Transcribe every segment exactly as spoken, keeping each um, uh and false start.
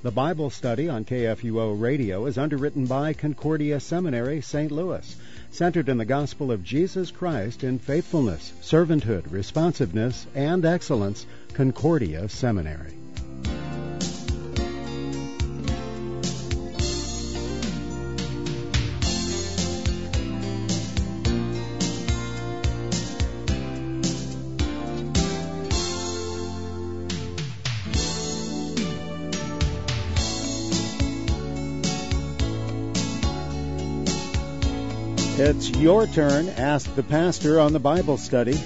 The Bible study on K F U O Radio is underwritten by Concordia Seminary, Saint Louis, centered in the gospel of Jesus Christ in faithfulness, servanthood, responsiveness, and excellence. Concordia Seminary. It's your turn. Ask the Pastor on the Bible study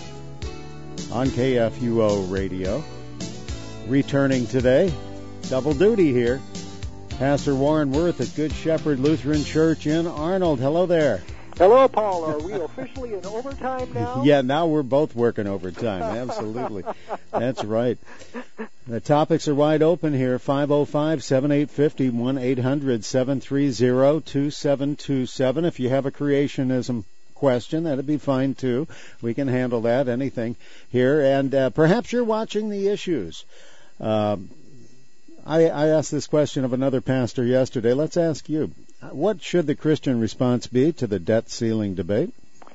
on K F U O Radio. Returning today, double duty here, Pastor Warren Wirth at Good Shepherd Lutheran Church in Arnold. Hello there. Hello, Paul. Are we officially in overtime now? Yeah, now we're both working overtime. Absolutely. That's right. The topics are wide open here. five oh five, seven eight five oh, one eight hundred, seven three zero, two seven two seven. If you have a creationism question, that'd be fine too. We can handle that, anything here. And uh, perhaps you're watching the issues. Um, I, I asked this question of another pastor yesterday. Let's ask you. What should the Christian response be to the debt ceiling debate?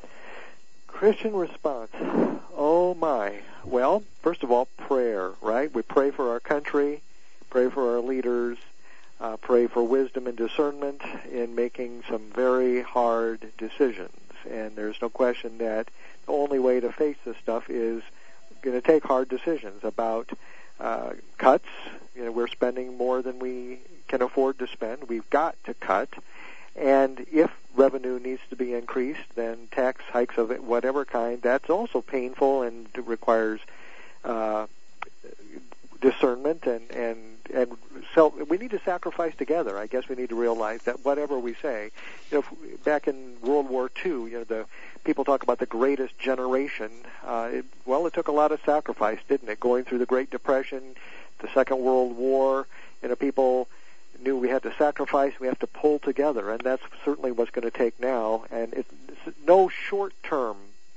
Christian response. Oh, my. Well, first of all, prayer, right? We pray for our country, pray for our leaders, uh, pray for wisdom and discernment in making some very hard decisions. And there's no question that the only way to face this stuff is going to take hard decisions about uh, cuts. You know, we're spending more than we can afford to spend. We've got to cut. And if revenue needs to be increased, then tax hikes of whatever kind, that's also painful and requires uh, discernment and, and, and so we need to sacrifice together. I guess we need to realize that whatever we say, you know, back in World War Two, you know, the people talk about the greatest generation. Uh, it, well, it took a lot of sacrifice, didn't it? Going through the Great Depression, the Second World War, you know, people knew we had to sacrifice, we have to pull together, and that's certainly what's going to take now. And it, no short-term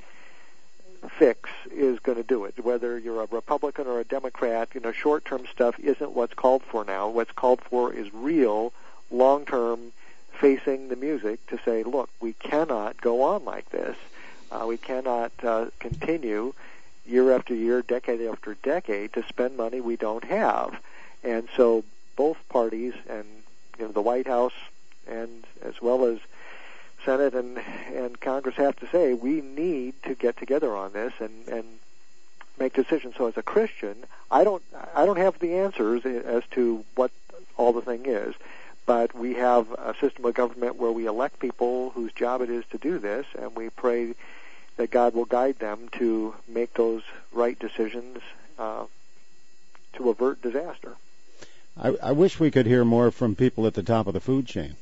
fix is going to do it. Whether you're a Republican or a Democrat, you know, short-term stuff isn't what's called for now. What's called for is real, long-term facing the music to say, look, we cannot go on like this. Uh, we cannot uh, continue year after year, decade after decade to spend money we don't have. And so both parties and you know, the White House and as well as Senate and, and Congress have to say we need to get together on this and, and make decisions. So as a Christian, I don't I don't have the answers as to what all the thing is, but we have a system of government where we elect people whose job it is to do this, and we pray that God will guide them to make those right decisions uh, to avert disaster. I, I wish we could hear more from people at the top of the food chain.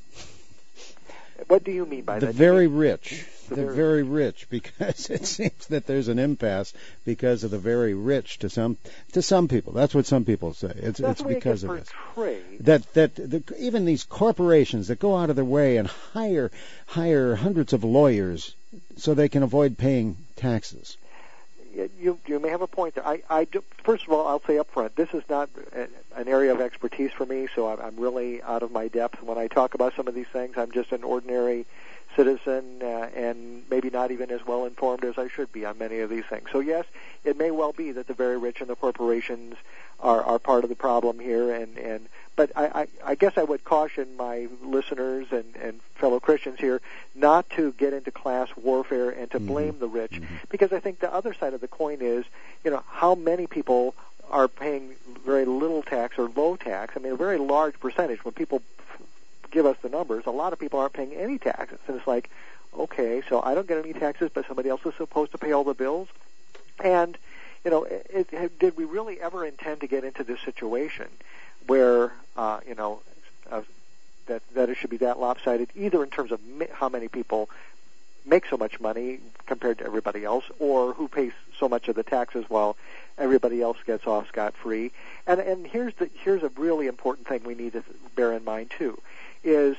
What do you mean by the that? Very rich. The, the very, very rich, because it seems that there's an impasse because of the very rich to some to some people. That's what some people say. It's, That's it's because it of this. Portrayed. That that the, even these corporations that go out of their way and hire hire hundreds of lawyers so they can avoid paying taxes. You you may have a point there. I, I do, first of all, I'll say up front, this is not a, an area of expertise for me, so I'm, I'm really out of my depth. When I talk about some of these things, I'm just an ordinary citizen uh, and maybe not even as well informed as I should be on many of these things. So yes, it may well be that the very rich and the corporations are, are part of the problem here, and, and but I, I, I guess I would caution my listeners and, and fellow Christians here not to get into class warfare and to blame mm-hmm. the rich, mm-hmm. because I think the other side of the coin is, you know, how many people are paying very little tax or low tax. I mean, a very large percentage. When people give us the numbers, a lot of people aren't paying any taxes. And it's like, okay, so I don't get any taxes, but somebody else is supposed to pay all the bills? And, you know, it, it, did we really ever intend to get into this situation where, uh, you know, uh, that, that it should be that lopsided, either in terms of mi- how many people make so much money compared to everybody else, or who pays so much of the taxes while everybody else gets off scot-free? And, and here's the, here's a really important thing we need to bear in mind, too, is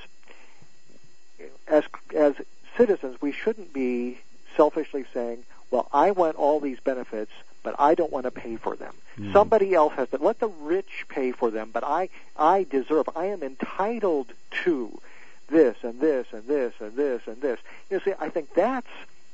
as as citizens, we shouldn't be selfishly saying, well, I want all these benefits, but I don't want to pay for them. Mm. Somebody else has to. Let the rich pay for them, but I, I deserve, I am entitled to this and this and this and this and this. You see, I think that's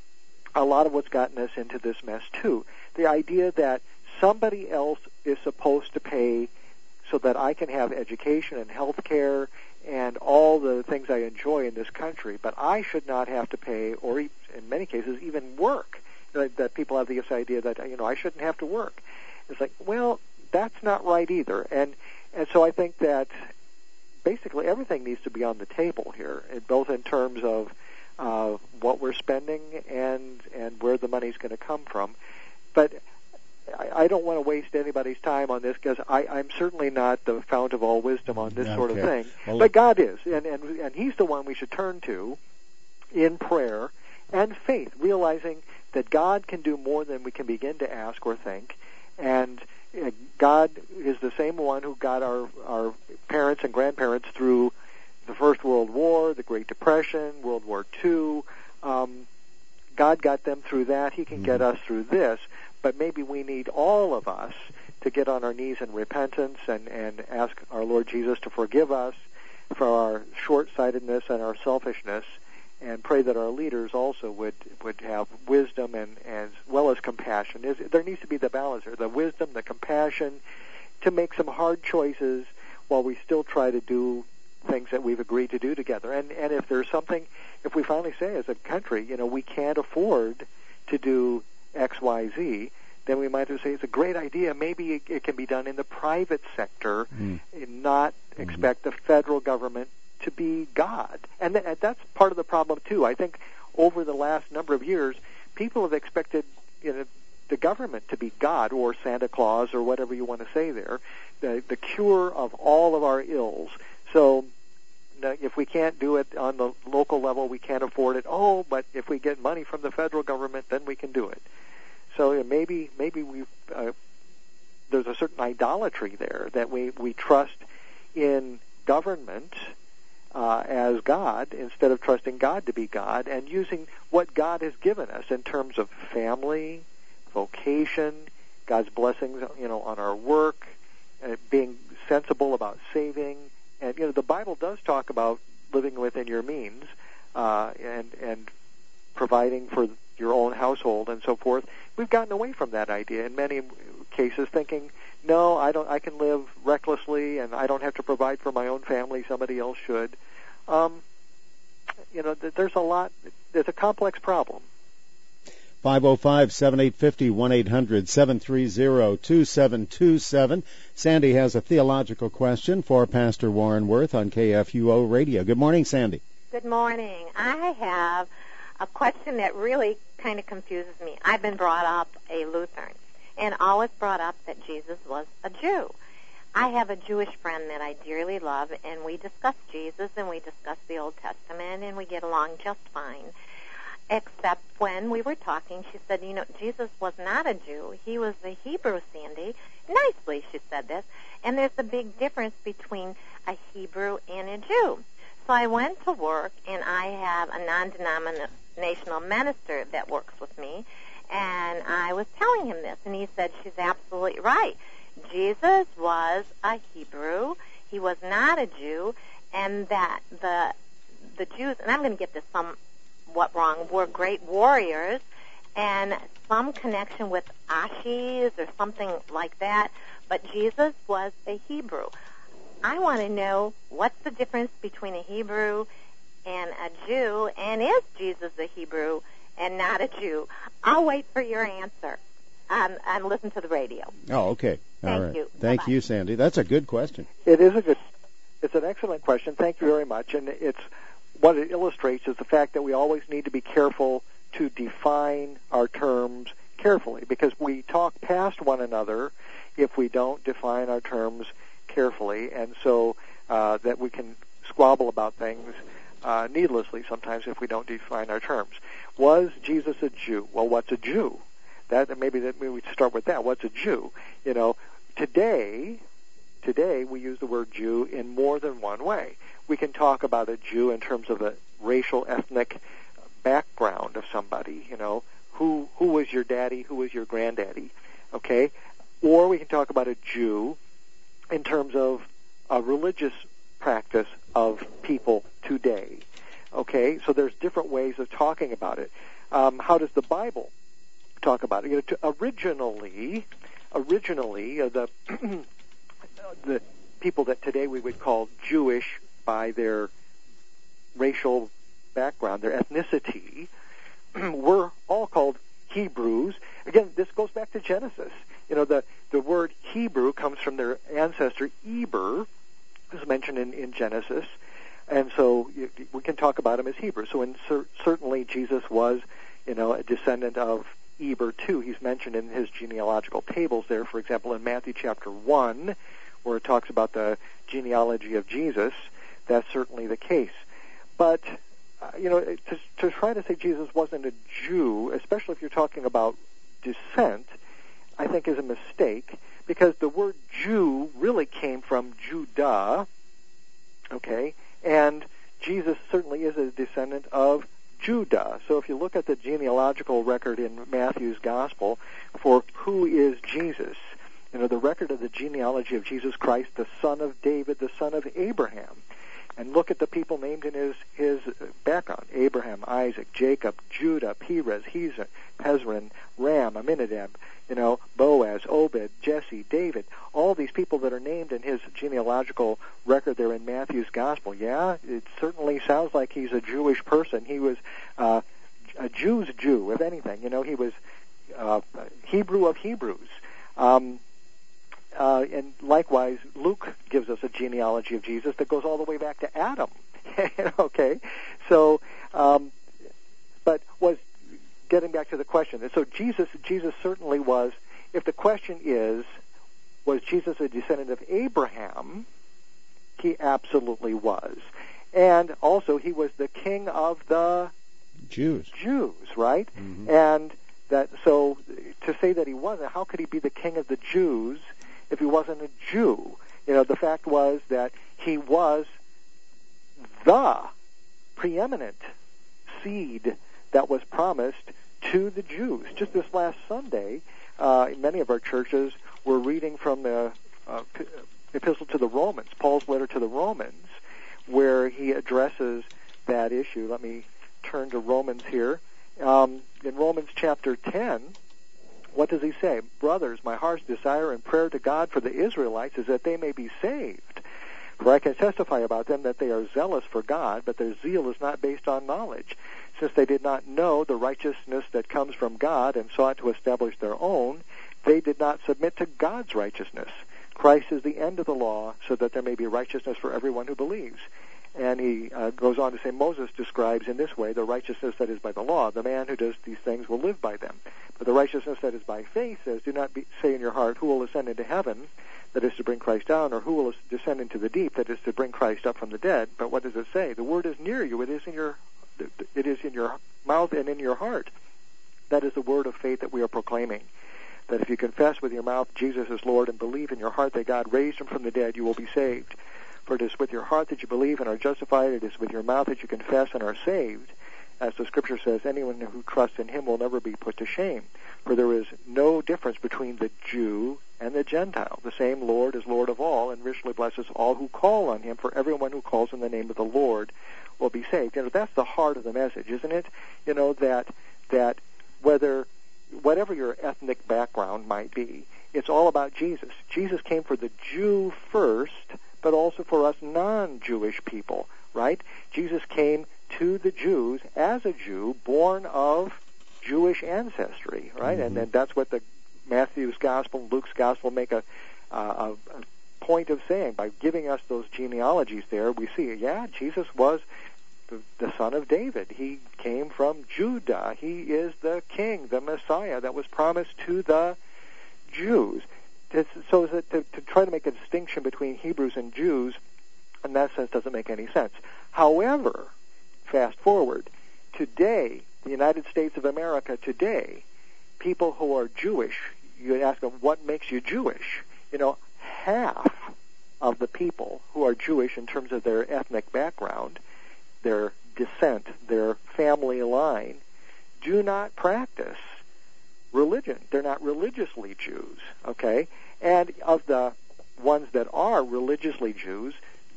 a lot of what's gotten us into this mess, too. The idea that somebody else is supposed to pay so that I can have education and health care and all the things I enjoy in this country, but I should not have to pay, or in many cases, even work. That, that people have this idea that, you know, I shouldn't have to work. It's like, well, that's not right either. And and so I think that basically everything needs to be on the table here, both in terms of uh, what we're spending and and where the money's going to come from. But I, I don't want to waste anybody's time on this because I'm certainly not the fount of all wisdom on this okay. sort of thing. Well, but God is, and, and and He's the one we should turn to in prayer and faith, realizing that God can do more than we can begin to ask or think, and uh, God is the same one who got our, our parents and grandparents through the First World War, the Great Depression, World War Two. Um, God got them through that. He can mm-hmm. get us through this, but maybe we need all of us to get on our knees in repentance and, and ask our Lord Jesus to forgive us for our short-sightedness and our selfishness, and pray that our leaders also would, would have wisdom and as well as compassion. There's, there needs to be the balance there, the wisdom, the compassion, to make some hard choices while we still try to do things that we've agreed to do together. And and if there's something, if we finally say as a country, you know, we can't afford to do X, Y, Z, then we might as well say it's a great idea. Maybe it, it can be done in the private sector mm. and not mm-hmm. expect the federal government to be God. And th- that's part of the problem, too. I think over the last number of years, people have expected, you know, the government to be God or Santa Claus or whatever you want to say there, the, the cure of all of our ills. So if we can't do it on the local level, we can't afford it. Oh, but if we get money from the federal government, then we can do it. So you know, maybe maybe we uh, there's a certain idolatry there that we, we trust in government Uh, as God instead of trusting God to be God and using what God has given us in terms of family, vocation, God's blessings, you know, on our work, uh, being sensible about saving. And, you know, the Bible does talk about living within your means uh, and, and providing for your own household and so forth. We've gotten away from that idea in many cases, thinking, no, I don't. I can live recklessly, and I don't have to provide for my own family. Somebody else should. Um, you know, th- there's a lot. There's a complex problem. five oh five, seven eight five oh, one eight hundred, seven three zero, two seven two seven. Sandy has a theological question for Pastor Warren Woerth on K F U O Radio. Good morning, Sandy. Good morning. I have a question that really kind of confuses me. I've been brought up a Lutheran, and always brought up that Jesus was a Jew. I have a Jewish friend that I dearly love, and we discuss Jesus, and we discuss the Old Testament, and we get along just fine. Except when we were talking, she said, you know, Jesus was not a Jew. He was a Hebrew, Sandy. Nicely, she said this. And there's a big difference between a Hebrew and a Jew. So I went to work, and I have a non-denominational minister that works with me, and I was telling him this, and he said, she's absolutely right. Jesus was a Hebrew. He was not a Jew, and that the the Jews, and I'm going to get this somewhat wrong, were great warriors, and some connection with Ashis or something like that, but Jesus was a Hebrew. I want to know what's the difference between a Hebrew and a Jew, and is Jesus a Hebrew and not a Jew? I'll wait for your answer um, and listen to the radio. Oh, okay. All Thank right. you. Thank Bye-bye. you, Sandy. That's a good question. It is a good, it's an excellent question. Thank you very much. And it's what it illustrates is the fact that we always need to be careful to define our terms carefully, because we talk past one another if we don't define our terms carefully, and so uh, that we can squabble about things uh, needlessly sometimes if we don't define our terms. Was Jesus a Jew? Well, what's a Jew? That maybe that maybe we start with that. What's a Jew? You know, today, today we use the word Jew in more than one way. We can talk about a Jew in terms of a racial, ethnic background of somebody. You know, who who was your daddy? Who was your granddaddy? okay? Or we can talk about a Jew in terms of a religious practice of people today, okay? So there's different ways of talking about it. Um, how does the Bible talk about it? You know, to originally, originally, uh, the the people that today we would call Jewish by their racial background, their ethnicity, were all called Hebrews. Again, this goes back to Genesis. You know, the, the word Hebrew comes from their ancestor Eber, as mentioned in, in Genesis, and so you, we can talk about him as Hebrew. So in, cer- certainly Jesus was, you know, a descendant of Eber too. He's mentioned in his genealogical tables there, for example, in Matthew chapter one, where it talks about the genealogy of Jesus. That's certainly the case. But, uh, you know, to, to try to say Jesus wasn't a Jew, especially if you're talking about descent, I think is a mistake, because the word Jew really came from Judah, okay, and Jesus certainly is a descendant of Judah. So if you look at the genealogical record in Matthew's Gospel for who is Jesus, you know, the record of the genealogy of Jesus Christ, the son of David, the son of Abraham, and look at the people named in his, his background: Abraham, Isaac, Jacob, Judah, Perez, Hezron, Ram, Aminadab, you know, Boaz, Obed, Jesse, David, all these people that are named in his genealogical record there in Matthew's Gospel. Yeah, it certainly sounds like he's a Jewish person. He was uh, a Jew's Jew, if anything. You know, he was uh, Hebrew of Hebrews. Um, uh, and likewise, Luke gives us a genealogy of Jesus that goes all the way back to Adam. Okay, so, um, but was getting back to the question. So Jesus, Jesus certainly was. If the question is, was Jesus a descendant of Abraham? He absolutely was, and also he was the king of the Jews. Jews, right? Mm-hmm. And that. So to say that he wasn't, how could he be the king of the Jews if he wasn't a Jew? You know, the fact was that he was the preeminent seed that was promised to the Jews. Just this last Sunday, uh, many of our churches were reading from the uh, Epistle to the Romans, Paul's letter to the Romans, where he addresses that issue. Let me turn to Romans here. Um, in Romans chapter ten, what does he say? Brothers, my heart's desire and prayer to God for the Israelites is that they may be saved. For I can testify about them that they are zealous for God, but their zeal is not based on knowledge, since they did not know the righteousness that comes from God and sought to establish their own. They did not submit to God's righteousness. Christ is the end of the law, so that there may be righteousness for everyone who believes. And he uh, goes on to say, Moses describes in this way the righteousness that is by the law. The man who does these things will live by them. But the righteousness that is by faith says, do not be, say in your heart, who will ascend into heaven, that is to bring Christ down, or who will descend into the deep, that is to bring Christ up from the dead. But what does it say? The word is near you. It is in your, it is in your mouth and in your heart. That is the word of faith that we are proclaiming. That if you confess with your mouth Jesus is Lord and believe in your heart that God raised him from the dead, you will be saved. For it is with your heart that you believe and are justified. It is with your mouth that you confess and are saved. As the Scripture says, anyone who trusts in him will never be put to shame. For there is no difference between the Jew and the Gentile. The same Lord is Lord of all and richly blesses all who call on him. For everyone who calls in the name of the Lord will be saved. You know, that's the heart of the message, isn't it? You know, that that whether whatever your ethnic background might be, it's all about Jesus. Jesus came for the Jew first, but also for us non-Jewish people, right? Jesus came to the Jews as a Jew, born of Jewish ancestry, right? Mm-hmm. And then that's what the Matthew's Gospel, Luke's Gospel make a, uh, a, a point of saying. By giving us those genealogies there, we see, yeah, Jesus was the, the son of David. He came from Judah. He is the king, the Messiah that was promised to the Jews. It's, so that to, to try to make a distinction between Hebrews and Jews, in that sense, doesn't make any sense. However, fast forward, today, the United States of America today, people who are Jewish, you ask them, what makes you Jewish? You know, half of the people who are Jewish in terms of their ethnic background, their descent, their family line, do not practice religion. They're not religiously Jews, okay? And of the ones that are religiously Jews,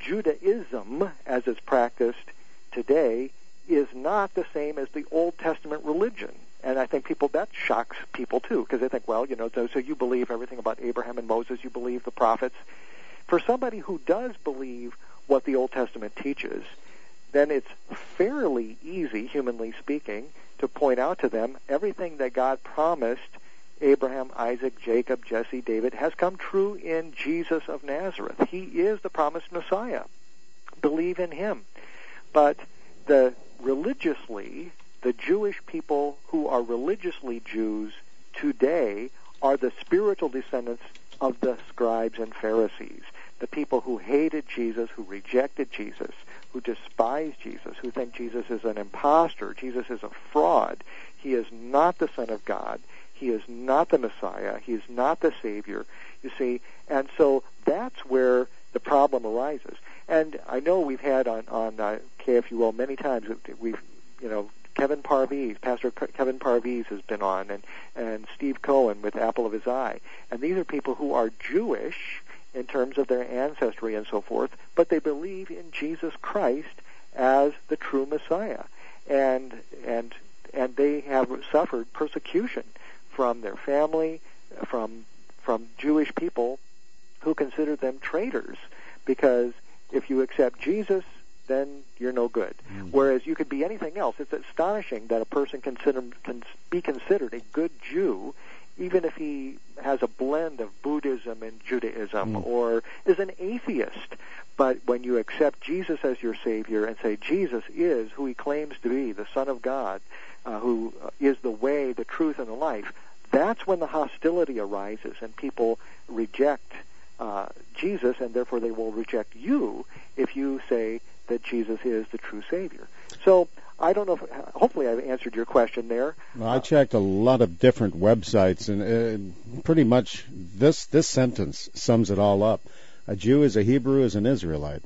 Judaism, as it's practiced today, is not the same as the Old Testament religion. And I think people, that shocks people too, because they think, well, you know, so, so you believe everything about Abraham and Moses, you believe the prophets. For somebody who does believe what the Old Testament teaches, then it's fairly easy, humanly speaking, to point out to them everything that God promised Abraham, Isaac, Jacob, Jesse, David has come true in Jesus of Nazareth. He is the promised Messiah. Believe in him. But the religiously, the Jewish people who are religiously Jews today are the spiritual descendants of the scribes and Pharisees, the people who hated Jesus, who rejected Jesus, who despise Jesus, who think Jesus is an imposter, Jesus is a fraud. He is not the Son of God. He is not the Messiah. He is not the Savior, you see. And so that's where the problem arises. And I know we've had on, on uh, K F U O many times, we've, you know, Kevin Parviz, Pastor Kevin Parviz has been on, and, and Steve Cohen with Apple of His Eye. And these are people who are Jewish in terms of their ancestry and so forth, but they believe in Jesus Christ as the true Messiah. And, and, and they have suffered persecution from their family, from, from Jewish people who consider them traitors, because if you accept Jesus, then you're no good. Mm-hmm. Whereas you could be anything else. It's astonishing that a person consider, can be considered a good Jew even if he has a blend of Buddhism and Judaism, mm. or is an atheist. But when you accept Jesus as your Savior and say Jesus is who he claims to be, the Son of God, uh, who is the way, the truth, and the life, that's when the hostility arises and people reject uh, Jesus, and therefore they will reject you if you say that Jesus is the true Savior. So I don't know if, hopefully I've answered your question there. Well, I checked a lot of different websites, and uh, pretty much this this sentence sums it all up. A Jew is a Hebrew is an Israelite.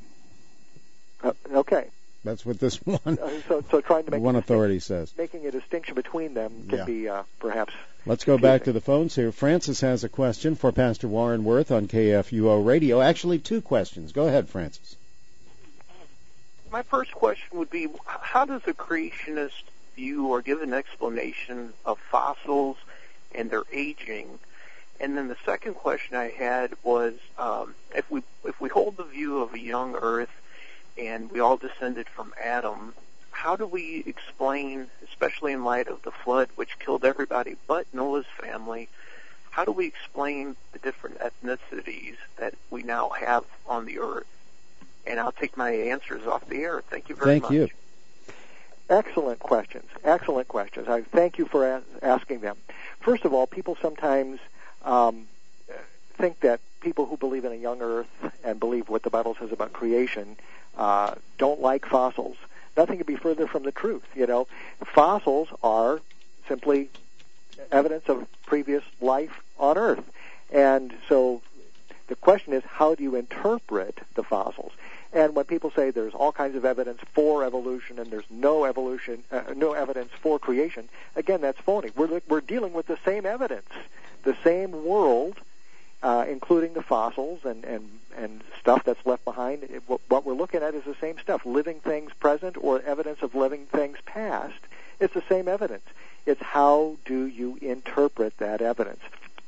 Uh, okay. That's what this one, uh, so, so trying to make one authority says. Making a distinction between them can yeah. be uh, perhaps Let's go confusing. back to the phones here. Francis has a question for Pastor Warren Wirth on K F U O Radio. Actually, two questions. Go ahead, Francis. My first question would be, how does a creationist view or give an explanation of fossils and their aging? And then the second question I had was, um, if we if we hold the view of a young Earth and we all descended from Adam, how do we explain, especially in light of the flood, which killed everybody but Noah's family, how do we explain the different ethnicities that we now have on the Earth? And I'll take my answers off the air. Thank you very thank much. Thank you. Excellent questions. Excellent questions. I thank you for a- asking them. First of all, people sometimes um, think that people who believe in a young Earth and believe what the Bible says about creation uh, don't like fossils. Nothing could be further from the truth. You know, fossils are simply evidence of previous life on Earth, and so the question is, how do you interpret the fossils? And when people say there's all kinds of evidence for evolution and there's no evolution, uh, no evidence for creation, again, that's phony. We're we're dealing with the same evidence, the same world, uh, including the fossils and, and, and stuff that's left behind. It, what we're looking at is the same stuff, living things present or evidence of living things past. It's the same evidence. It's how do you interpret that evidence?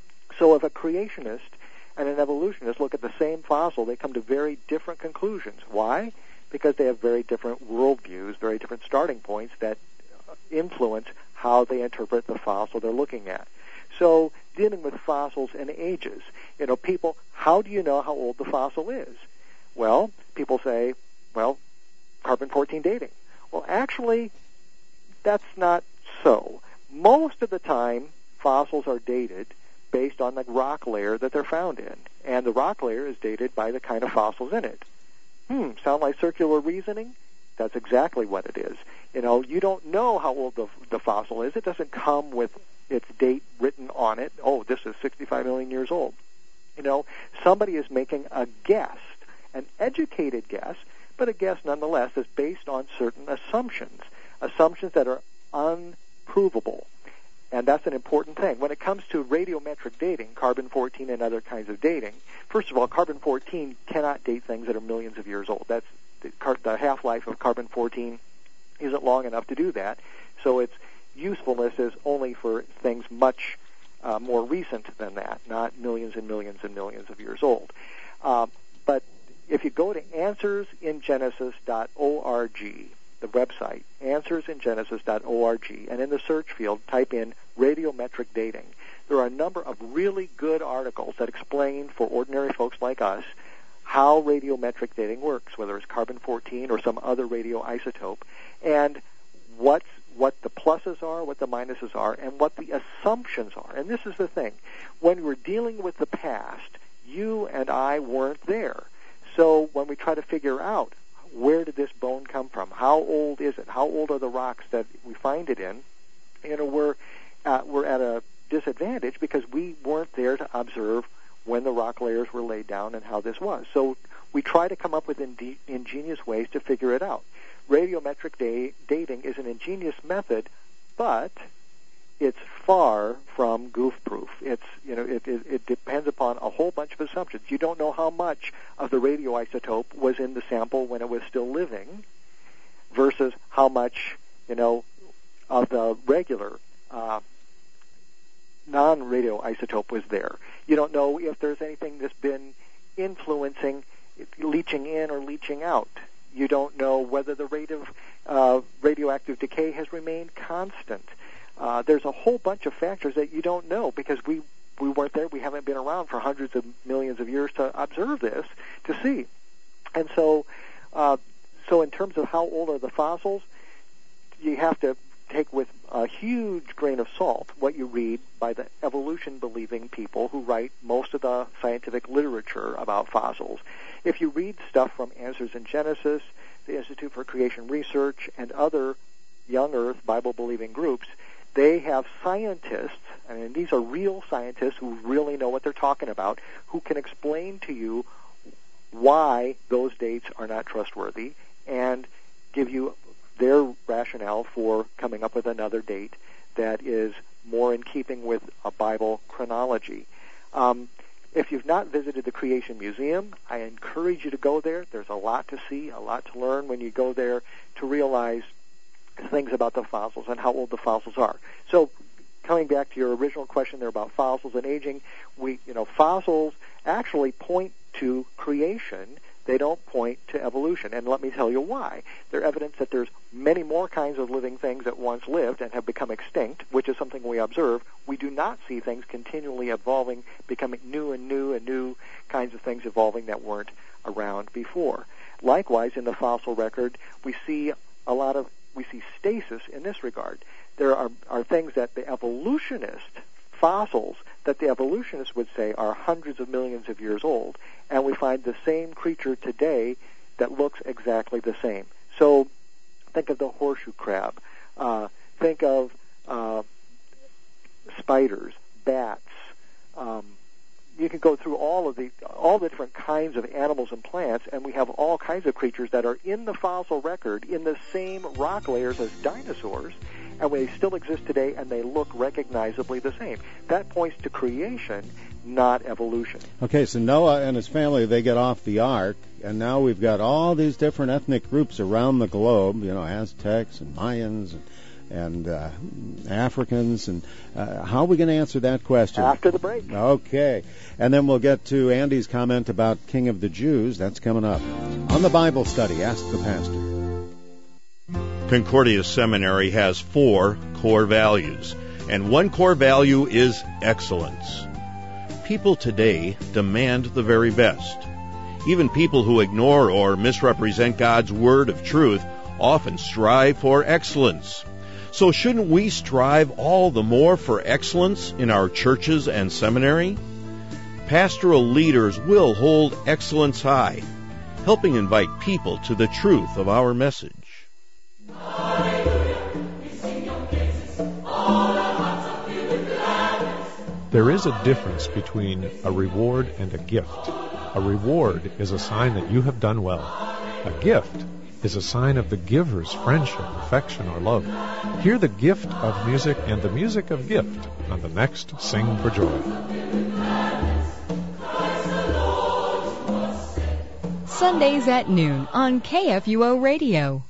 So if a creationist and an evolutionist look at the same fossil, they come to very different conclusions. Why? Because they have very different worldviews, very different starting points that influence how they interpret the fossil they're looking at. So dealing with fossils and ages, you know, people, how do you know how old the fossil is? Well, people say, well, carbon fourteen dating. Well, actually, that's not so. Most of the time, fossils are dated based on the rock layer that they're found in. And the rock layer is dated by the kind of fossils in it. Hmm, sound like circular reasoning? That's exactly what it is. You know, you don't know how old the, the fossil is. It doesn't come with its date written on it. Oh, this is sixty-five million years old. You know, somebody is making a guess, an educated guess, but a guess nonetheless is based on certain assumptions, assumptions that are unprovable. And that's an important thing. When it comes to radiometric dating, carbon fourteen and other kinds of dating, first of all, carbon fourteen cannot date things that are millions of years old. That's the, the half-life of carbon fourteen isn't long enough to do that. So its usefulness is only for things much uh, more recent than that, not millions and millions and millions of years old. Uh, but if you go to answers in genesis dot org, the website, answers in genesis dot org, and in the search field, type in radiometric dating. There are a number of really good articles that explain for ordinary folks like us how radiometric dating works, whether it's carbon fourteen or some other radioisotope, and what's, what the pluses are, what the minuses are, and what the assumptions are. And this is the thing. When we're dealing with the past, you and I weren't there. So when we try to figure out where did this bone come from? How old is it? How old are the rocks that we find it in? You know, we're uh, we're at a disadvantage because we weren't there to observe when the rock layers were laid down and how this was. So we try to come up with inde- ingenious ways to figure it out. Radiometric da- dating is an ingenious method, but it's far from goof-proof. It's, you know, it, it, it depends upon a whole bunch of assumptions. You don't know how much of the radioisotope was in the sample when it was still living versus how much, you know, of the regular uh, non-radioisotope was there. You don't know if there's anything that's been influencing, leaching in or leaching out. You don't know whether the rate of uh, radioactive decay has remained constant. Uh, there's a whole bunch of factors that you don't know because we, we weren't there. We haven't been around for hundreds of millions of years to observe this, to see. And so, uh, so in terms of how old are the fossils, you have to take with a huge grain of salt what you read by the evolution-believing people who write most of the scientific literature about fossils. If you read stuff from Answers in Genesis, the Institute for Creation Research, and other young Earth Bible-believing groups, they have scientists, and these are real scientists who really know what they're talking about, who can explain to you why those dates are not trustworthy and give you their rationale for coming up with another date that is more in keeping with a Bible chronology. Um, if you've not visited the Creation Museum, I encourage you to go there. There's a lot to see, a lot to learn when you go there to realize things about the fossils and how old the fossils are. So coming back to your original question there about fossils and aging, we, you know, fossils actually point to creation. They don't point to evolution. And let me tell you why. They're evidence that there's many more kinds of living things that once lived and have become extinct, which is something we observe. We do not see things continually evolving, becoming new and new and new kinds of things evolving that weren't around before. Likewise, in the fossil record, we see a lot of we see stasis in this regard. There are, are things that the evolutionist, fossils, that the evolutionists would say are hundreds of millions of years old, and we find the same creature today that looks exactly the same. So think of the horseshoe crab. Uh, think of uh, spiders, bats. Um, you can go through all of the all the different kinds of animals and plants, and we have all kinds of creatures that are in the fossil record in the same rock layers as dinosaurs, and they still exist today, and they look recognizably the same. That points to creation, not evolution. Okay, so Noah and his family, they get off the ark, and now we've got all these different ethnic groups around the globe, you know, Aztecs and Mayans and and uh, Africans, and uh, how are we going to answer that question? After the break. Okay. And then we'll get to Andy's comment about King of the Jews. That's coming up on the Bible Study. Ask the Pastor. Concordia Seminary has four core values, and one core value is excellence. People today demand the very best. Even people who ignore or misrepresent God's word of truth often strive for excellence. So shouldn't we strive all the more for excellence in our churches and seminary? Pastoral leaders will hold excellence high, helping invite people to the truth of our message. There is a difference between a reward and a gift. A reward is a sign that you have done well. A gift is a sign of the giver's friendship, affection, or love. Hear the gift of music and the music of gift on the next Sing for Joy. Sundays at noon on K F U O Radio.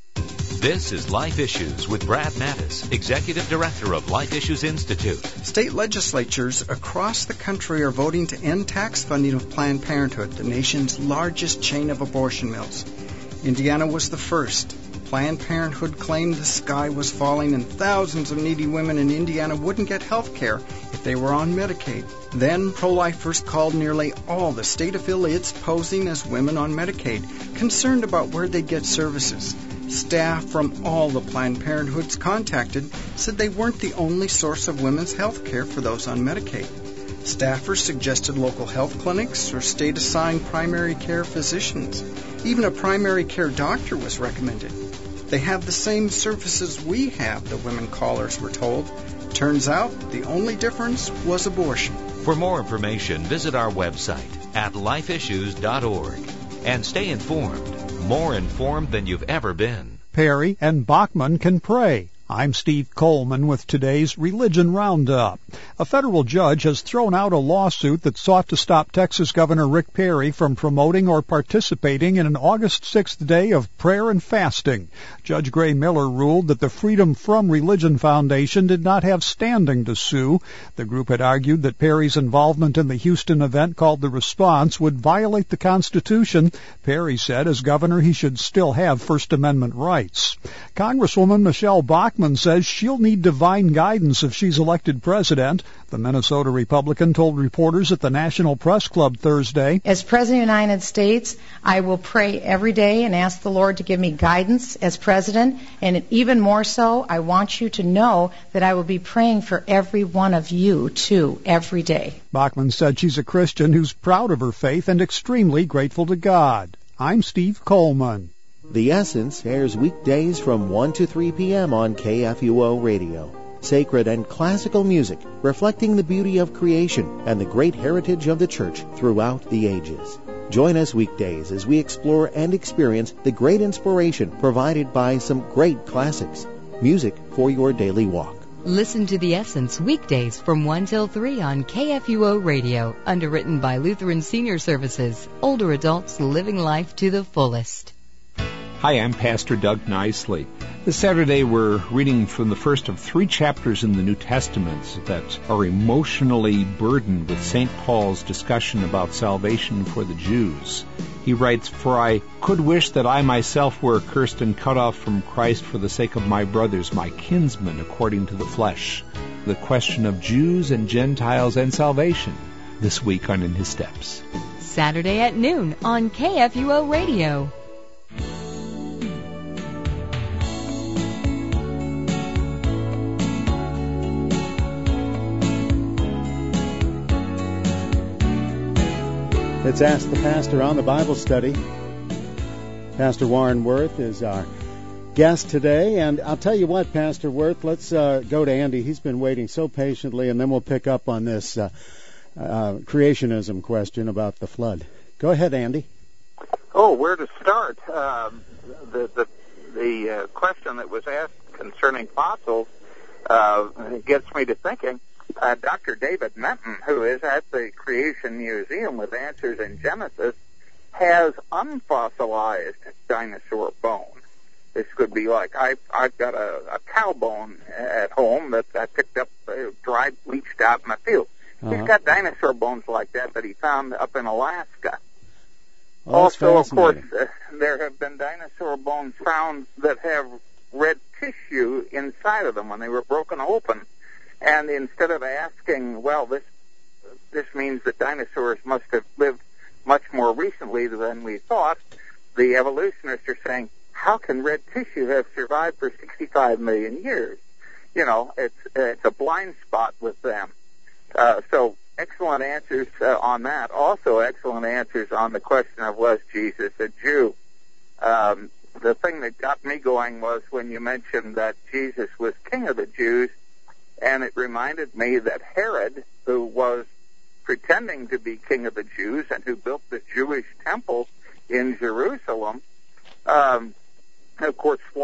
This is Life Issues with Brad Mattis, Executive Director of Life Issues Institute. State legislatures across the country are voting to end tax funding of Planned Parenthood, the nation's largest chain of abortion mills. Indiana was the first. Planned Parenthood claimed the sky was falling and thousands of needy women in Indiana wouldn't get health care if they were on Medicaid. Then pro-lifers called nearly all the state affiliates posing as women on Medicaid, concerned about where they'd get services. Staff from all the Planned Parenthoods contacted said they weren't the only source of women's health care for those on Medicaid. Staffers suggested local health clinics or state-assigned primary care physicians. Even a primary care doctor was recommended. They have the same services we have, the women callers were told. Turns out the only difference was abortion. For more information, visit our website at life issues dot org and stay informed, more informed than you've ever been. Perry and Bachman can pray. I'm Steve Coleman with today's Religion Roundup. A federal judge has thrown out a lawsuit that sought to stop Texas Governor Rick Perry from promoting or participating in an August sixth day of prayer and fasting. Judge Gray Miller ruled that the Freedom From Religion Foundation did not have standing to sue. The group had argued that Perry's involvement in the Houston event called The Response would violate the Constitution. Perry said as governor he should still have First Amendment rights. Congresswoman Michelle Bachmann says she'll need divine guidance if she's elected president. The Minnesota Republican told reporters at the National Press Club Thursday, as President of the United States, I will pray every day and ask the Lord to give me guidance as president, and even more so, I want you to know that I will be praying for every one of you, too, every day. Bachmann said she's a Christian who's proud of her faith and extremely grateful to God. I'm Steve Coleman. The Essence airs weekdays from one to three p.m. on K F U O Radio. Sacred and classical music reflecting the beauty of creation and the great heritage of the Church throughout the ages. Join us weekdays as we explore and experience the great inspiration provided by some great classics. Music for your daily walk. Listen to The Essence weekdays from one till three on K F U O Radio, underwritten by Lutheran Senior Services. Older adults living life to the fullest. Hi, I'm Pastor Doug Nicely. This Saturday we're reading from the first of three chapters in the New Testament that are emotionally burdened with Saint Paul's discussion about salvation for the Jews. He writes, "For I could wish that I myself were accursed and cut off from Christ for the sake of my brothers, my kinsmen, according to the flesh." The question of Jews and Gentiles and salvation this week on In His Steps. Saturday at noon on K F U O Radio. Let's Ask the Pastor on the Bible Study. Pastor Warren Worth is our guest today. And I'll tell you what, Pastor Worth, let's uh, go to Andy. He's been waiting so patiently, and then we'll pick up on this uh, uh, creationism question about the flood. Go ahead, Andy. Oh, where to start? Um, the the, the uh, question that was asked concerning fossils uh, gets me to thinking. Uh, Doctor David Menton, who is at the Creation Museum with Answers in Genesis, has unfossilized dinosaur bone. This could be like, I, I've got a, a cow bone at home that I picked up, uh, dried, bleached out in the field. Uh-huh. He's got dinosaur bones like that that he found up in Alaska. Oh, also, of course, uh, there have been dinosaur bones found that have red tissue inside of them when they were broken open. And instead of asking, well, this this means that dinosaurs must have lived much more recently than we thought, the evolutionists are saying, how can red tissue have survived for sixty-five million years? You know, it's it's a blind spot with them. Uh, so excellent answers uh, on that. Also excellent answers on the question of, was Jesus a Jew? Um, the thing that got me going was when you mentioned that Jesus was king of the Jews, and it reminded me that Herod, who was pretending to be king of the Jews and who built the Jewish temple in Jerusalem,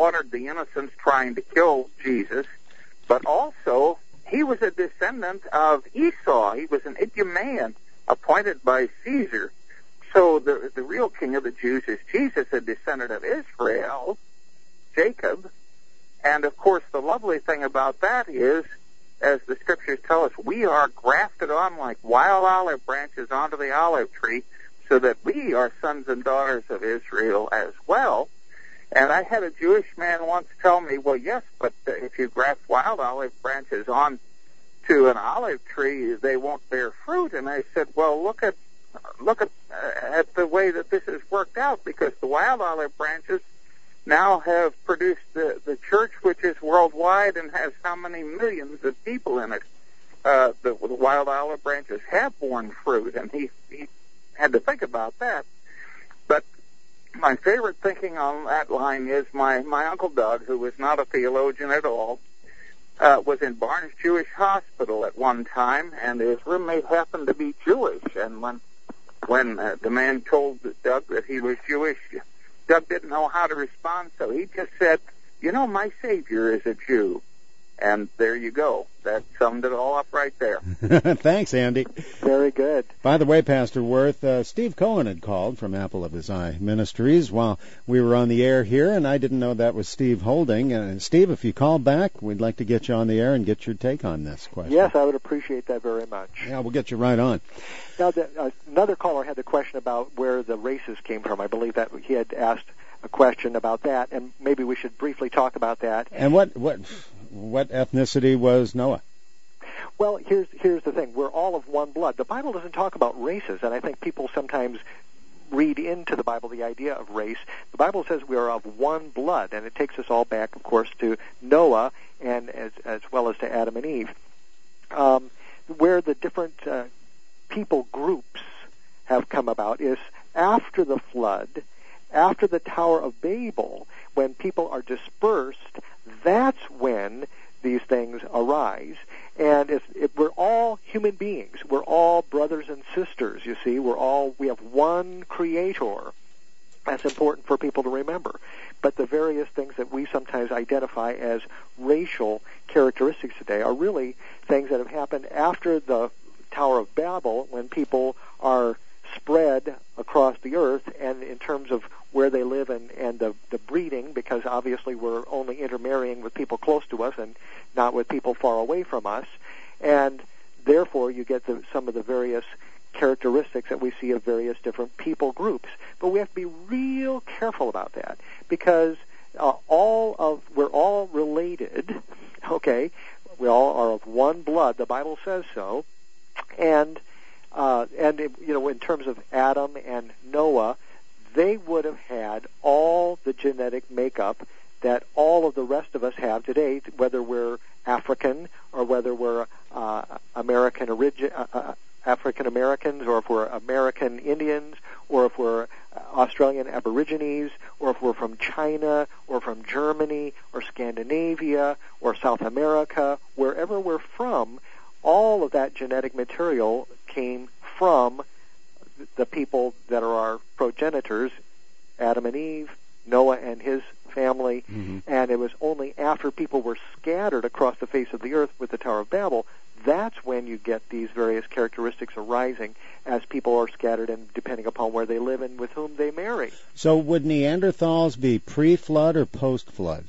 slaughtered the innocents trying to kill Jesus, but also he was a descendant of Esau. He was an Idumean appointed by Caesar. So the the real king of the Jews is Jesus, a descendant of Israel, Jacob. And, of course, the lovely thing about that is, as the Scriptures tell us, we are grafted on like wild olive branches onto the olive tree so that we are sons and daughters of Israel as well. And I had a Jewish man once tell me, well, yes, but if you graft wild olive branches on to an olive tree, they won't bear fruit. And I said, well, look at look at, uh, at the way that this has worked out, because the wild olive branches now have produced the, the church, which is worldwide and has how many millions of people in it. Uh, the, the wild olive branches have borne fruit, and he, he had to think about that. But my favorite thinking on that line is my, my Uncle Doug, who was not a theologian at all, uh, was in Barnes Jewish Hospital at one time, and his roommate happened to be Jewish. And when when uh, the man told Doug that he was Jewish, Doug didn't know how to respond, so he just said, you know, my Savior is a Jew. And there you go. That summed it all up right there. Thanks, Andy. Very good. By the way, Pastor Worth, uh, Steve Cohen had called from Apple of His Eye Ministries while we were on the air here, and I didn't know that was Steve Holding. Uh, Steve, if you call back, we'd like to get you on the air and get your take on this question. Yes, I would appreciate that very much. Yeah, we'll get you right on. Now, the, uh, another caller had the question about where the races came from. I believe that he had asked a question about that, and maybe we should briefly talk about that. And what what what ethnicity was Noah? Well, here's here's the thing. We're all of one blood. The Bible doesn't talk about races, and I think people sometimes read into the Bible the idea of race. The Bible says we are of one blood, and it takes us all back, of course, to Noah and as, as well as to Adam and Eve. Um, where the different uh, people groups have come about is after the flood, after the Tower of Babel, when people are dispersed, that's when these things arise. And if, if we're all human beings. We're all brothers and sisters, you see. We're all, we have one Creator. That's important for people to remember. But the various things that we sometimes identify as racial characteristics today are really things that have happened after the Tower of Babel, when people are spread across the earth, and in terms of where they live and, and the, the breeding, because obviously we're only intermarrying with people close to us and not with people far away from us, and therefore you get the, some of the various characteristics that we see of various different people groups. But we have to be real careful about that, because uh, all of we're all related, okay? We all are of one blood. The Bible says so, and Uh, and, you know, in terms of Adam and Noah, they would have had all the genetic makeup that all of the rest of us have today, whether we're African or whether we're uh, American origin, uh, African Americans, or if we're American Indians, or if we're Australian Aborigines, or if we're from China, or from Germany, or Scandinavia, or South America, wherever we're from. All of that genetic material came from the people that are our progenitors, Adam and Eve, Noah and his family, mm-hmm. and it was only after people were scattered across the face of the earth with the Tower of Babel, that's when you get these various characteristics arising as people are scattered and depending upon where they live and with whom they marry. So would Neanderthals be pre-flood or post-flood?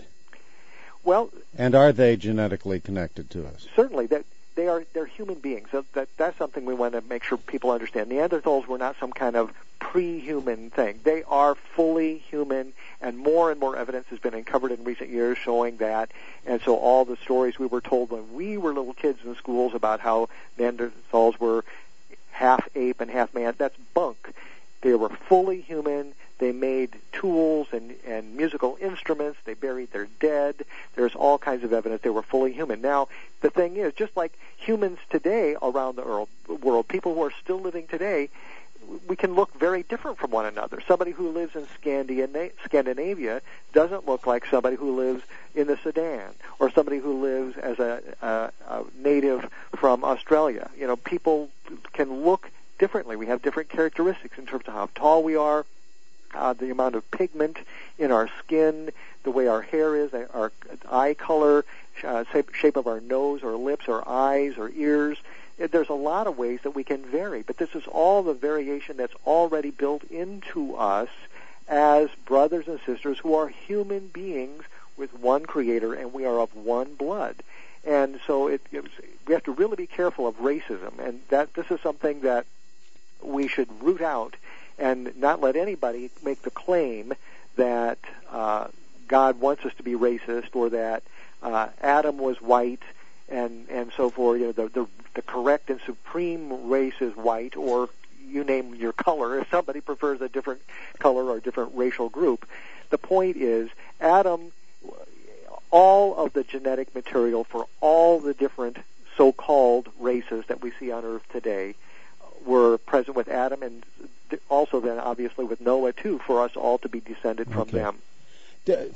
Well, and are they genetically connected to us? Certainly. That They are, they're human beings. So that, that's something we want to make sure people understand. Neanderthals were not some kind of pre-human thing. They are fully human, and more and more evidence has been uncovered in recent years showing that. And so all the stories we were told when we were little kids in schools about how Neanderthals were half ape and half man, that's bunk. They were fully human. They made tools and, and musical instruments. They buried their dead. There's all kinds of evidence they were fully human. Now, the thing is, just like humans today around the world, people who are still living today, we can look very different from one another. Somebody who lives in Scandinavia doesn't look like somebody who lives in the Sudan, or somebody who lives as a, a, a native from Australia. You know, people can look differently. We have different characteristics in terms of how tall we are, uh, the amount of pigment in our skin, the way our hair is, our eye color, uh, shape, shape of our nose or lips or eyes or ears. There's a lot of ways that we can vary, but this is all the variation that's already built into us as brothers and sisters who are human beings with one Creator, and we are of one blood. And so it, it was, we have to really be careful of racism, and that this is something that we should root out and not let anybody make the claim that uh, God wants us to be racist, or that uh, Adam was white and and so forth. You know, the, the the correct and supreme race is white, or you name your color. If somebody prefers a different color or a different racial group, the point is Adam. All of the genetic material for all the different so-called races that we see on Earth today were present with Adam, and also then obviously with Noah too, for us all to be descended from okay. them. Did,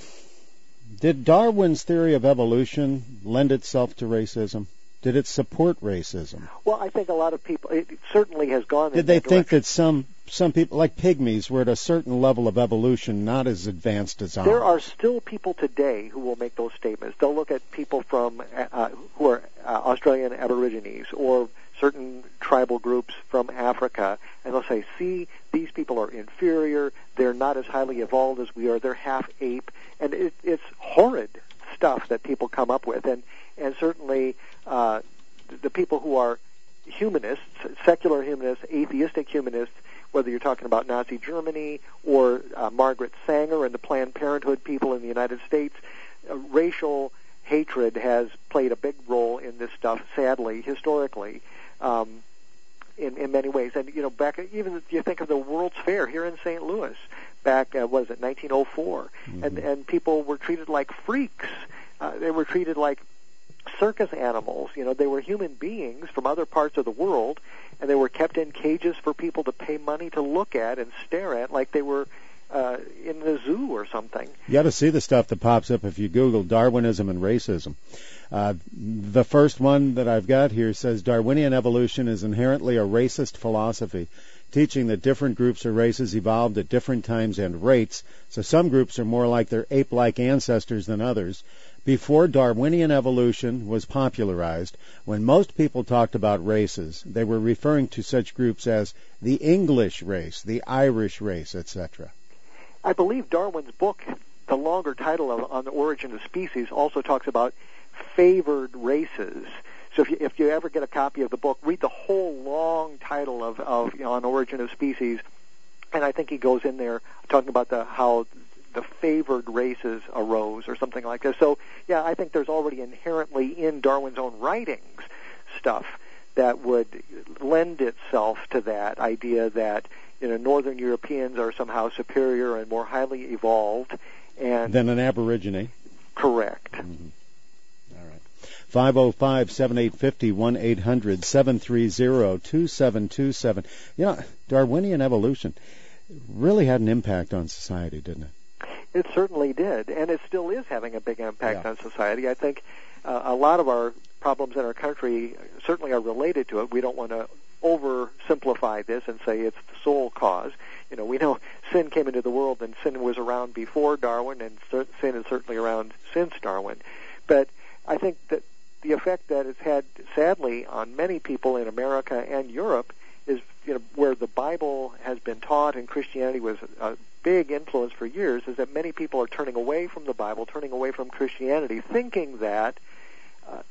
did Darwin's theory of evolution lend itself to racism? Did it support racism? Well, I think a lot of people, it certainly has gone in Did they that think direction. that some some people, like pygmies, were at a certain level of evolution not as advanced as ours? There are still people today who will make those statements. They'll look at people from uh, who are uh, Australian Aborigines or certain tribal groups from Africa, and they'll say, see, these people are inferior, they're not as highly evolved as we are, they're half ape, and it, it's horrid stuff that people come up with, and, and certainly uh, the people who are humanists, secular humanists, atheistic humanists, whether you're talking about Nazi Germany or uh, Margaret Sanger and the Planned Parenthood people in the United States, uh, racial hatred has played a big role in this stuff, sadly, historically, um, in, in many ways. And, you know, back, even if you think of the World's Fair here in Saint Louis, back, uh, what was it, nineteen oh four, mm-hmm. and, and people were treated like freaks. Uh, they were treated like circus animals. You know, they were human beings from other parts of the world, and they were kept in cages for people to pay money to look at and stare at like they were uh, in the zoo or something. You got to see the stuff that pops up if you Google Darwinism and racism. Uh, the first one that I've got here says Darwinian evolution is inherently a racist philosophy, teaching that different groups or races evolved at different times and rates, so some groups are more like their ape-like ancestors than others. Before Darwinian evolution was popularized, when most people talked about races, they were referring to such groups as the English race, the Irish race, et cetera. I believe Darwin's book, the longer title of On the Origin of Species, also talks about favored races. So if you, if you ever get a copy of the book, read the whole long title of, of you know, On Origin of Species, and I think he goes in there talking about the how the favored races arose or something like that. So, yeah, I think there's already inherently in Darwin's own writings stuff that would lend itself to that idea that, you know, Northern Europeans are somehow superior and more highly evolved. And than an Aborigine. Correct. Mm-hmm. All right. five oh five, seven eight five oh, one eight hundred, seven three zero, two seven two seven. You know, Darwinian evolution really had an impact on society, didn't it? It certainly did, and it still is having a big impact yeah. on society. I think uh, a lot of our problems in our country certainly are related to it. We don't want to oversimplify this and say it's the sole cause. You know, we know sin came into the world, and sin was around before Darwin, and sin is certainly around since Darwin. But I think that the effect that it's had, sadly, on many people in America and Europe is, you know, where the Bible has been taught and Christianity was a big influence for years, is that many people are turning away from the Bible, turning away from Christianity, thinking that uh,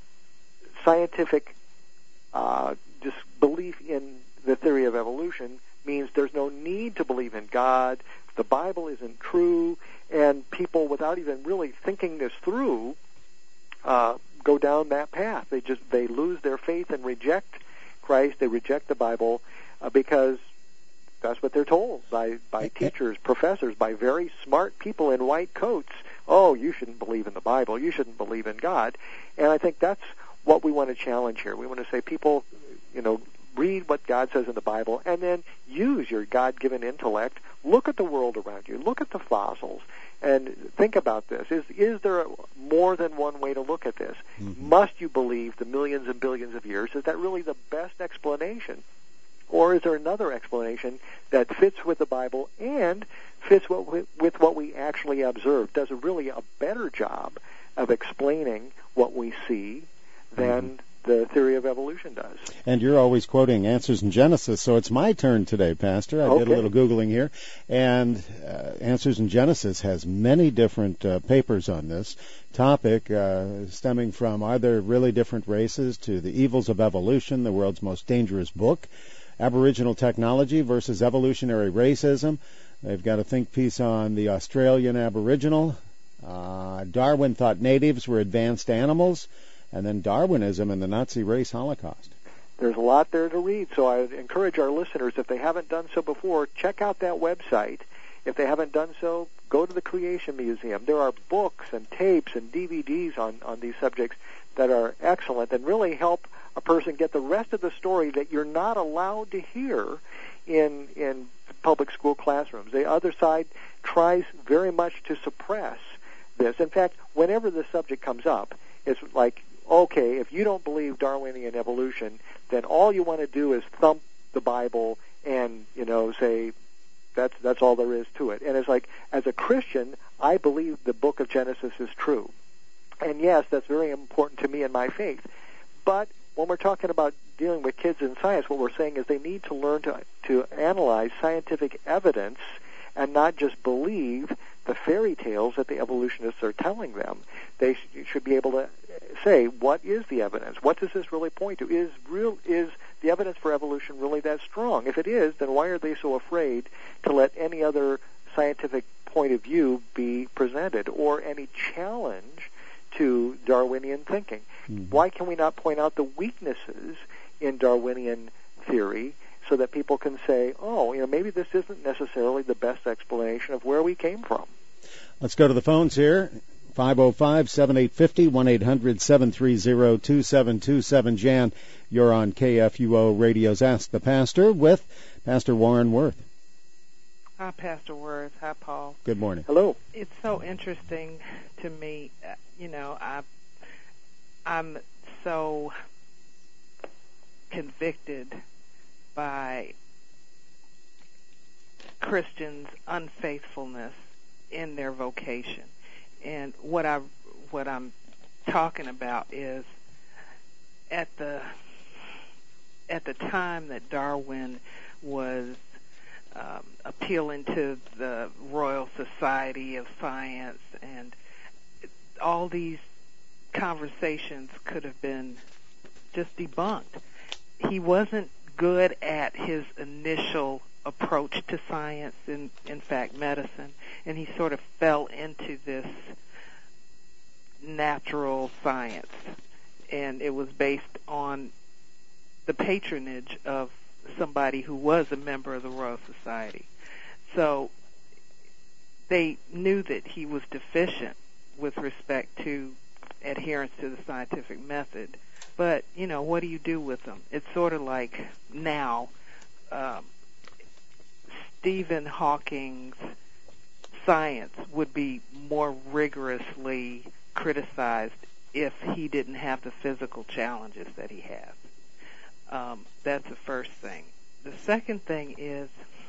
scientific uh, disbelief in the theory of evolution means there's no need to believe in God, the Bible isn't true, and people, without even really thinking this through, uh, go down that path. They just they lose their faith and reject Christ. They reject the Bible uh, because that's what they're told by, by teachers, professors, by very smart people in white coats. Oh, you shouldn't believe in the Bible. You shouldn't believe in God. And I think that's what we want to challenge here. We want to say, people, you know, read what God says in the Bible and then use your God-given intellect. Look at the world around you. Look at the fossils and think about this. Is, is there more than one way to look at this? Mm-hmm. Must you believe the millions and billions of years? Is that really the best explanation? Or is there another explanation that fits with the Bible and fits what we, with what we actually observe, does a really a better job of explaining what we see than mm-hmm. the theory of evolution does. And you're always quoting Answers in Genesis, so it's my turn today, Pastor. I okay. did a little Googling here, and uh, Answers in Genesis has many different uh, papers on this topic, uh, stemming from Are There Really Different Races to The Evils of Evolution, the world's most dangerous book, Aboriginal Technology versus Evolutionary Racism. They've got a think piece on the Australian Aboriginal. Uh, Darwin thought natives were advanced animals, and then Darwinism and the Nazi race Holocaust. There's a lot there to read, so I encourage our listeners, if they haven't done so before, check out that website. If they haven't done so, go to the Creation Museum. There are books and tapes and D V Ds on, on these subjects that are excellent and really help a person get the rest of the story that you're not allowed to hear in in public school classrooms. The other side tries very much to suppress this. In fact, whenever the subject comes up, it's like, okay, if you don't believe Darwinian evolution, then all you want to do is thump the Bible and, you know, say that's that's all there is to it. And it's like, as a Christian, I believe the book of Genesis is true. And yes, that's very important to me in my faith. But when we're talking about dealing with kids in science, what we're saying is they need to learn to to analyze scientific evidence and not just believe the fairy tales that the evolutionists are telling them. They sh- should be able to say, what is the evidence? What does this really point to? Is real is the evidence for evolution really that strong? If it is, then why are they so afraid to let any other scientific point of view be presented or any challenge to Darwinian thinking? Mm-hmm. Why can we not point out the weaknesses in Darwinian theory so that people can say, oh, you know, maybe this isn't necessarily the best explanation of where we came from? Let's go to the phones here. five oh five, seven eight five oh, one eight hundred, seven three zero, two seven two seven. Jan, you're on K F U O Radio's Ask the Pastor with Pastor Warren Worth. Hi, Pastor Worth. Hi, Paul. Good morning. Hello. It's so interesting to me. Uh, you know, I, I'm so convicted by Christians' unfaithfulness in their vocation. And what I what I'm talking about is at the at the time that Darwin was um, appealing to the Royal Society of Science, and all these conversations could have been just debunked. He wasn't good at his initial approach to science, in, in fact, medicine, and he sort of fell into this natural science, and it was based on the patronage of somebody who was a member of the Royal Society. So they knew that he was deficient with respect to adherence to the scientific method. But, you know, what do you do with them? It's sort of like now, um, Stephen Hawking's science would be more rigorously criticized if he didn't have the physical challenges that he has. Um, that's the first thing. The second thing is,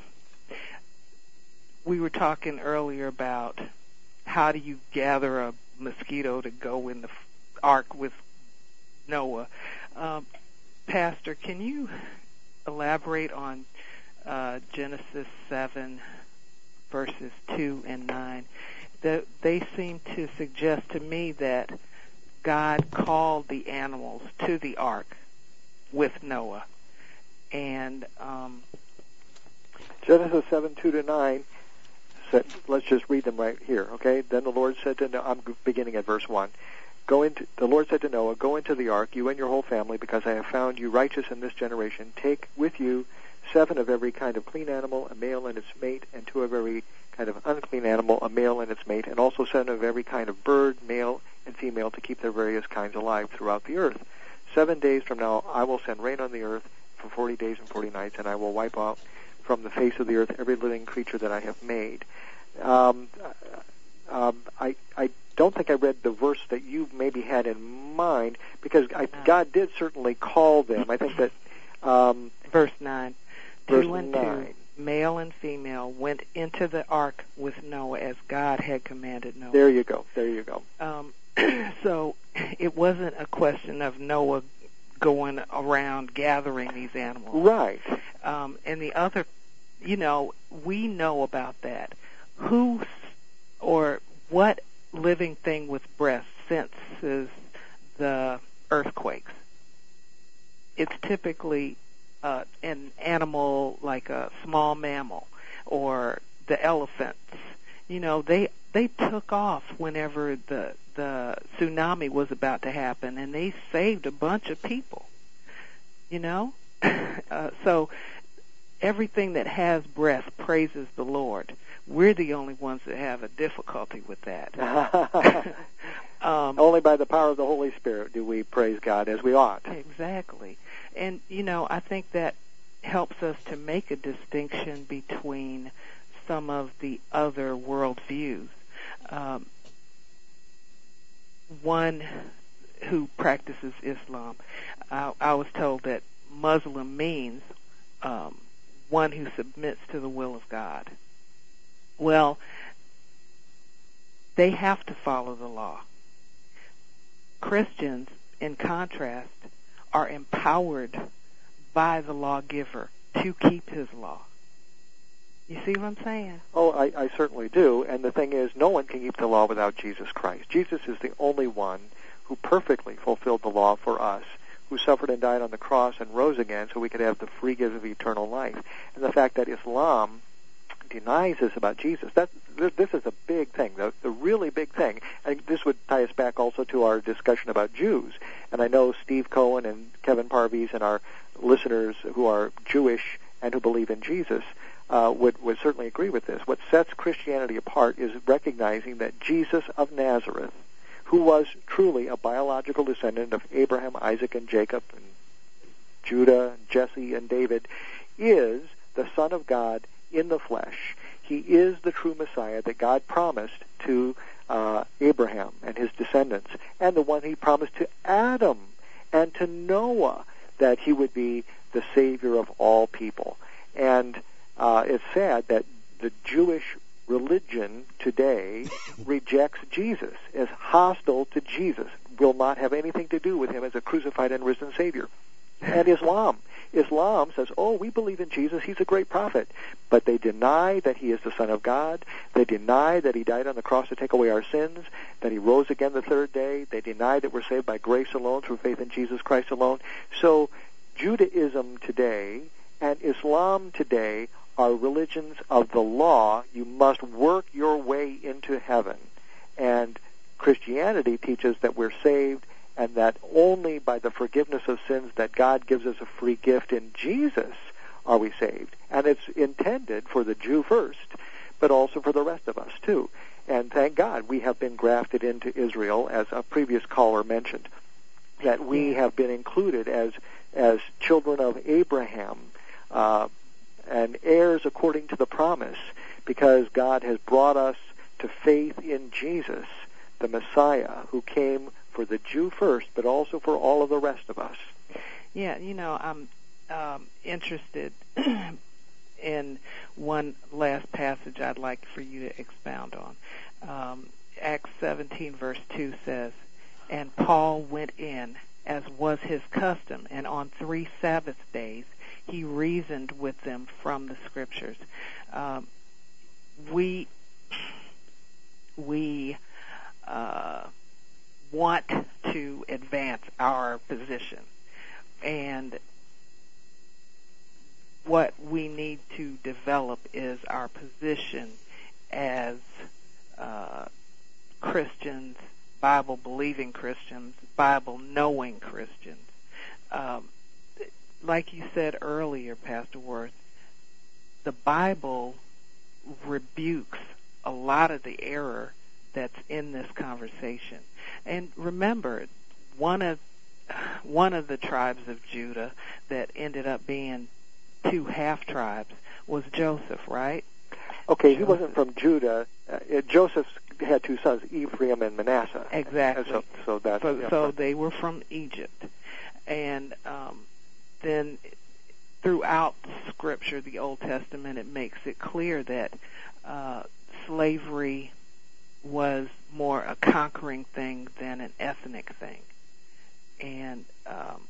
we were talking earlier about how do you gather a mosquito to go in the ark with Noah. Um, Pastor, can you elaborate on uh, Genesis seven, verses two and nine? The, they seem to suggest to me that God called the animals to the ark with Noah. And um, Genesis seven, two to nine, said, let's just read them right here, okay? Then the Lord said to Noah, I'm beginning at verse one. Go into, the Lord said to Noah, go into the ark, you and your whole family, because I have found you righteous in this generation. Take with you seven of every kind of clean animal, a male and its mate, and two of every kind of unclean animal, a male and its mate, and also seven of every kind of bird, male and female, to keep their various kinds alive throughout the earth. Seven days from now I will send rain on the earth for forty days and forty nights, and I will wipe out from the face of the earth every living creature that I have made. Um, um, I, I don't think I read the verse that you maybe had in mind, because I, God did certainly call them. I think that um, verse nine, verse two and nine. two, male and female, went into the ark with Noah as God had commanded Noah. There you go. There you go. Um, so it wasn't a question of Noah going around gathering these animals. Right. Um, and the other, you know, we know about that. Who or what living thing with breath senses the earthquakes? It's typically uh, an animal like a small mammal or the elephants. You know, they they took off whenever the the tsunami was about to happen, and they saved a bunch of people. You know, uh, so everything that has breath praises the Lord. We're the only ones that have a difficulty with that. um, Only by the power of the Holy Spirit do we praise God as we ought. Exactly. And, you know, I think that helps us to make a distinction between some of the other worldviews. Um, one who practices Islam, I, I was told that Muslim means um, one who submits to the will of God. Well, they have to follow the law. Christians, in contrast, are empowered by the lawgiver to keep his law. You see what I'm saying? Oh, I, I certainly do. And the thing is, no one can keep the law without Jesus Christ. Jesus is the only one who perfectly fulfilled the law for us, who suffered and died on the cross and rose again so we could have the free gift of eternal life. And the fact that Islam denies this about Jesus, that this is a big thing, the, the really big thing. And this would tie us back also to our discussion about Jews. And I know Steve Cohen and Kevin Parviz and our listeners who are Jewish and who believe in Jesus uh, would, would certainly agree with this. What sets Christianity apart is recognizing that Jesus of Nazareth, who was truly a biological descendant of Abraham, Isaac, and Jacob, and Judah, Jesse, and David, is the Son of God in the flesh. He is the true Messiah that God promised to uh, Abraham and his descendants, and the one he promised to Adam and to Noah, that he would be the Savior of all people. And uh, it's sad that the Jewish religion today rejects Jesus, is hostile to Jesus, will not have anything to do with him as a crucified and risen Savior. And Islam. Islam says, oh, we believe in Jesus, he's a great prophet. But they deny that he is the Son of God. They deny that he died on the cross to take away our sins, that he rose again the third day. They deny that we're saved by grace alone, through faith in Jesus Christ alone. So Judaism today and Islam today are religions of the law. You must work your way into heaven. And Christianity teaches that we're saved, and that only by the forgiveness of sins that God gives us a free gift in Jesus are we saved. And it's intended for the Jew first, but also for the rest of us too. And thank God we have been grafted into Israel, as a previous caller mentioned, that we have been included as as children of Abraham uh, and heirs according to the promise, because God has brought us to faith in Jesus, the Messiah, who came for the Jew first, but also for all of the rest of us. Yeah, you know, I'm um, interested in one last passage I'd like for you to expound on. Um, Acts seventeen, verse two says, "And Paul went in, as was his custom, and on three Sabbath days he reasoned with them from the Scriptures." Um, we we uh, want to advance our position, and what we need to develop is our position as uh, Christians, Bible-believing Christians, Bible-knowing Christians. Um, like you said earlier, Pastor Worth, the Bible rebukes a lot of the error that's in this conversation. And remember, one of one of the tribes of Judah that ended up being two half tribes was Joseph, right? Okay, Joseph. He wasn't from Judah. Uh, Joseph had two sons, Ephraim and Manasseh. Exactly. So, so, that, so, yeah, so right. they were from Egypt. And um, then throughout Scripture, the Old Testament, it makes it clear that uh, slavery was more a conquering thing than an ethnic thing. And um,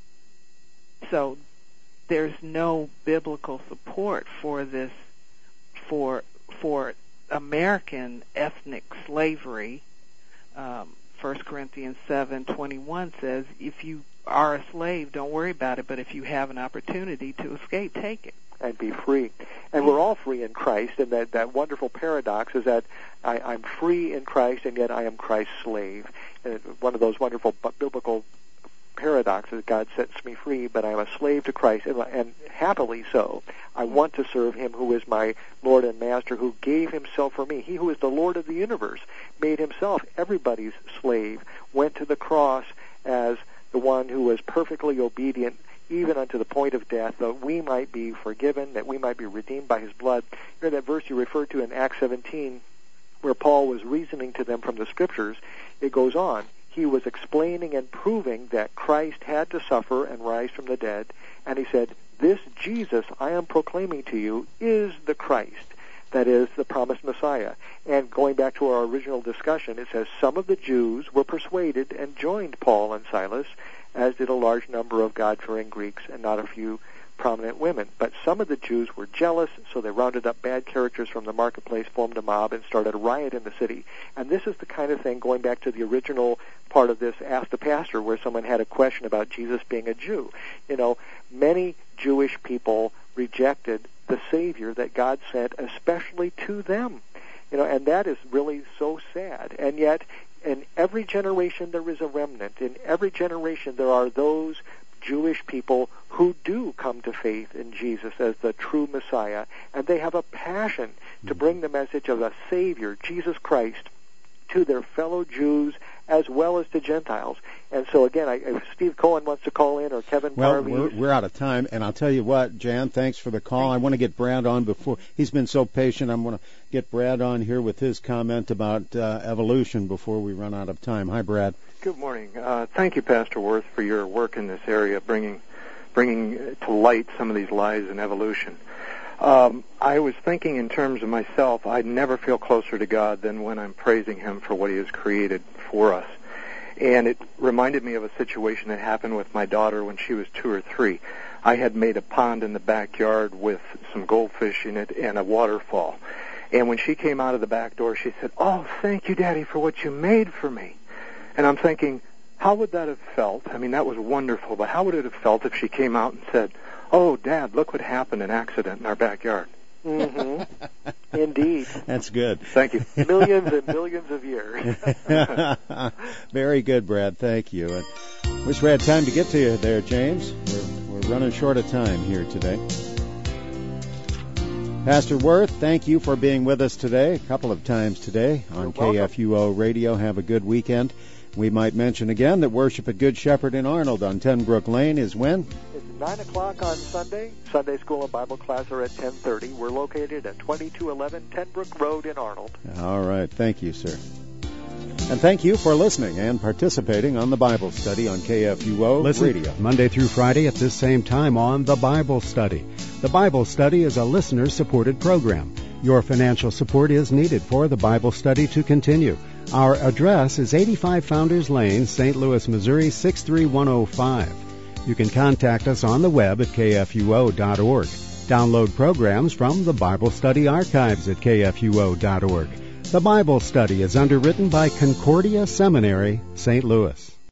so there's no biblical support for this, for for American ethnic slavery. Um, First Corinthians seven twenty-one says, if you are a slave, don't worry about it, but if you have an opportunity to escape, take it. And be free. And we're all free in Christ, and that, that wonderful paradox is that I, I'm free in Christ, and yet I am Christ's slave. And one of those wonderful biblical paradoxes, God sets me free, but I'm a slave to Christ, and, and happily so. I want to serve him who is my Lord and Master, who gave himself for me. He who is the Lord of the universe made himself everybody's slave, went to the cross as the one who was perfectly obedient, even unto the point of death, that we might be forgiven, that we might be redeemed by his blood. You know that verse you referred to in Acts seventeen, where Paul was reasoning to them from the Scriptures, it goes on. He was explaining and proving that Christ had to suffer and rise from the dead, and he said, this Jesus I am proclaiming to you is the Christ, that is, the promised Messiah. And going back to our original discussion, it says, some of the Jews were persuaded and joined Paul and Silas, as did a large number of God-fearing Greeks and not a few prominent women. But some of the Jews were jealous, so they rounded up bad characters from the marketplace, formed a mob, and started a riot in the city. And this is the kind of thing, going back to the original part of this Ask the Pastor, where someone had a question about Jesus being a Jew. You know, many Jewish people rejected the Savior that God sent, especially to them. You know, and that is really so sad. And yet, in every generation there is a remnant. In every generation there are those Jewish people who do come to faith in Jesus as the true Messiah, and they have a passion to bring the message of a Savior, Jesus Christ, to their fellow Jews as well as to Gentiles. And so again, I, if Steve Cohen wants to call in, or Kevin Well, Parvey. we're, we're out of time, and I'll tell you what, Jan, thanks for the call. I want to get Brad on before. He's been so patient. I'm going to get Brad on here with his comment about uh, evolution before we run out of time. Hi, Brad. Good morning. Uh, thank you, Pastor Worth, for your work in this area, bringing bringing to light some of these lies in evolution. Um, I was thinking in terms of myself, I never feel closer to God than when I'm praising him for what he has created for us. And it reminded me of a situation that happened with my daughter when she was two or three. I had made a pond in the backyard with some goldfish in it and a waterfall. And when she came out of the back door, she said, "Oh, thank you, Daddy, for what you made for me." And I'm thinking, how would that have felt? I mean, that was wonderful, but how would it have felt if she came out and said, "Oh, Dad, look what happened, an accident in our backyard"? Mm-hmm. Indeed. That's good. Thank you. Millions and millions of years. Very good, Brad. Thank you. And wish we had time to get to you there, James. We're, we're running short of time here today. Pastor Worth, thank you for being with us today, a couple of times today on K F U O Radio. Have a good weekend. We might mention again that worship at Good Shepherd in Arnold on Ten Brook Lane is when? It's nine o'clock on Sunday. Sunday school and Bible class are at ten thirty. We're located at twenty-two eleven Ten Brook Road in Arnold. All right. Thank you, sir. And thank you for listening and participating on the Bible Study on K F U O Listen Radio. Monday through Friday at this same time on the Bible Study. The Bible Study is a listener-supported program. Your financial support is needed for the Bible Study to continue. Our address is eighty-five Founders Lane, Saint Louis, Missouri, six three one oh five. You can contact us on the web at K F U O dot org. Download programs from the Bible Study archives at K F U O dot org. The Bible Study is underwritten by Concordia Seminary, Saint Louis.